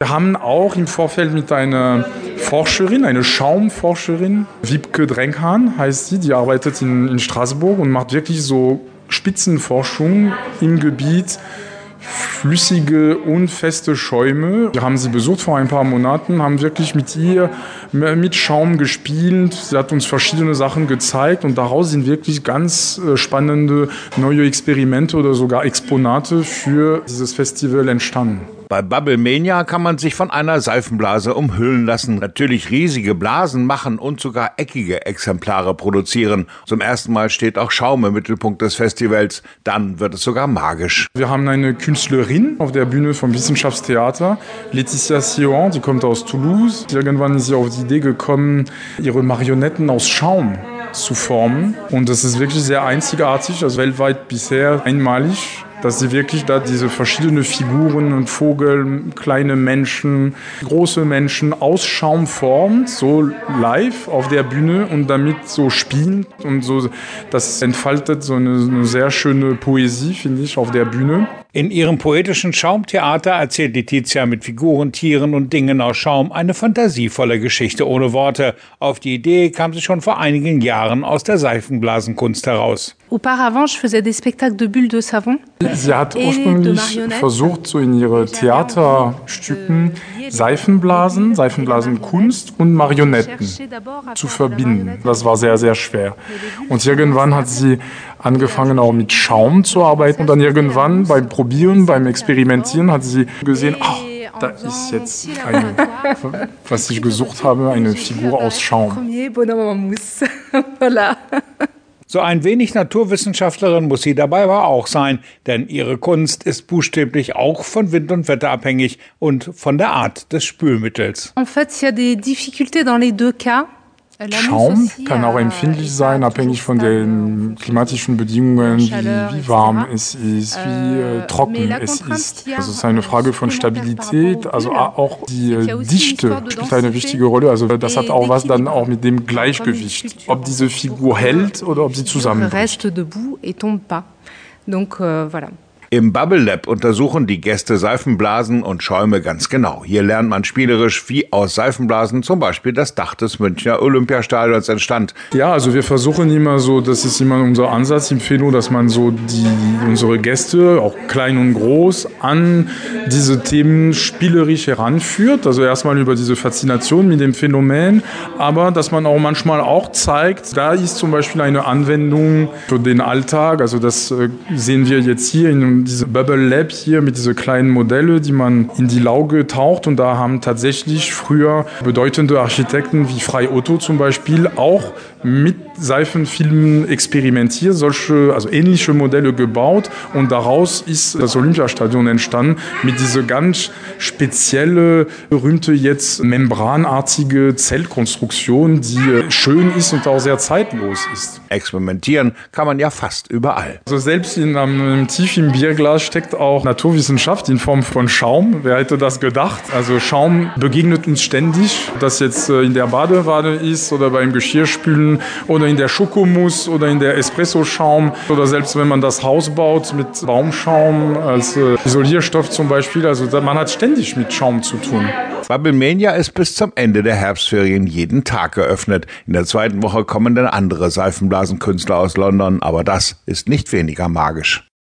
Wir haben auch im Vorfeld mit einer Forscherin, eine Schaumforscherin, Wiebke Drenghahn heißt sie, die arbeitet in Straßburg und macht wirklich so Spitzenforschung im Gebiet flüssige und feste Schäume. Wir haben sie besucht vor ein paar Monaten, haben wirklich mit ihr mit Schaum gespielt. Sie hat uns verschiedene Sachen gezeigt und daraus sind wirklich ganz spannende neue Experimente oder sogar Exponate für dieses Festival entstanden. Bei Bubblemania kann man sich von einer Seifenblase umhüllen lassen, natürlich riesige Blasen machen und sogar eckige Exemplare produzieren. Zum ersten Mal steht auch Schaum im Mittelpunkt des Festivals. Dann wird es sogar magisch. Wir haben eine Künstlerin auf der Bühne vom Wissenschaftstheater, Laetitia Sion, die kommt aus Toulouse. Irgendwann ist sie auf die Idee gekommen, ihre Marionetten aus Schaum zu formen. Und das ist wirklich sehr einzigartig, also weltweit bisher einmalig, dass sie wirklich da diese verschiedenen Figuren und Vogel, kleine Menschen, große Menschen aus Schaum formt, so live auf der Bühne und damit so spielen und so, das entfaltet so eine sehr schöne Poesie, finde ich, auf der Bühne. In ihrem poetischen Schaumtheater erzählt Laetitia mit Figuren, Tieren und Dingen aus Schaum eine fantasievolle Geschichte ohne Worte. Auf die Idee kam sie schon vor einigen Jahren aus der Seifenblasenkunst heraus. Auparavant, je faisais des spectacles de bulles de savon. Sie hat ursprünglich versucht, so in ihre Theaterstücken Seifenblasenkunst und Marionetten zu verbinden. Das war sehr, sehr schwer. Und irgendwann hat sie angefangen, auch mit Schaum zu arbeiten. Und dann irgendwann beim Probieren, beim Experimentieren hat sie gesehen, da ist jetzt was ich gesucht habe, eine Figur aus Schaum. So ein wenig Naturwissenschaftlerin muss sie dabei aber auch sein, denn ihre Kunst ist buchstäblich auch von Wind und Wetter abhängig und von der Art des Spülmittels. En fait, il y a des difficultés dans les deux cas. Schaum kann auch empfindlich sein, abhängig von den klimatischen Bedingungen, wie warm es ist, wie trocken es ist. Also es ist eine Frage von Stabilität, also auch die Dichte spielt eine wichtige Rolle. Also das hat auch was dann auch mit dem Gleichgewicht, ob diese Figur hält oder ob sie zusammenbricht. Im Bubble Lab untersuchen die Gäste Seifenblasen und Schäume ganz genau. Hier lernt man spielerisch, wie aus Seifenblasen zum Beispiel das Dach des Münchner Olympiastadions entstand. Ja, also wir versuchen immer so, das ist immer unser Ansatz im Phäno, dass man so unsere Gäste, auch klein und groß, an diese Themen spielerisch heranführt. Also erstmal über diese Faszination mit dem Phänomen, aber dass man auch manchmal auch zeigt, da ist zum Beispiel eine Anwendung für den Alltag. Also das sehen wir jetzt hier in diese Bubble Lab hier mit diesen kleinen Modelle, die man in die Lauge taucht. Und da haben tatsächlich früher bedeutende Architekten wie Frei Otto zum Beispiel auch mit Seifenfilmen experimentiert, also ähnliche Modelle gebaut. Und daraus ist das Olympiastadion entstanden mit dieser ganz spezielle, berühmte jetzt membranartige Zellkonstruktion, die schön ist und auch sehr zeitlos ist. Experimentieren kann man ja fast überall. Also selbst tief im Bierglas steckt auch Naturwissenschaft in Form von Schaum. Wer hätte das gedacht? Also Schaum begegnet uns ständig, ob das jetzt in der Badewanne ist oder beim Geschirrspülen oder in der Schokomousse oder in der Espresso-Schaum oder selbst wenn man das Haus baut mit Baumschaum als Isolierstoff zum Beispiel. Also man hat ständig mit Schaum zu tun. Bubblemania ist bis zum Ende der Herbstferien jeden Tag geöffnet. In der zweiten Woche kommen dann andere Seifenblasenkünstler aus London, aber das ist nicht weniger magisch.